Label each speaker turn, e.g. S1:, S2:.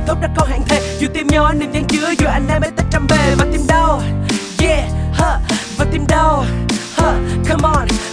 S1: thốt ra câu hẹn thề. Dù tim nhau anh niềm gian chứa, dù anh em ấy ta trăm bề. Và tim đau, yeah, và tim đau, come on.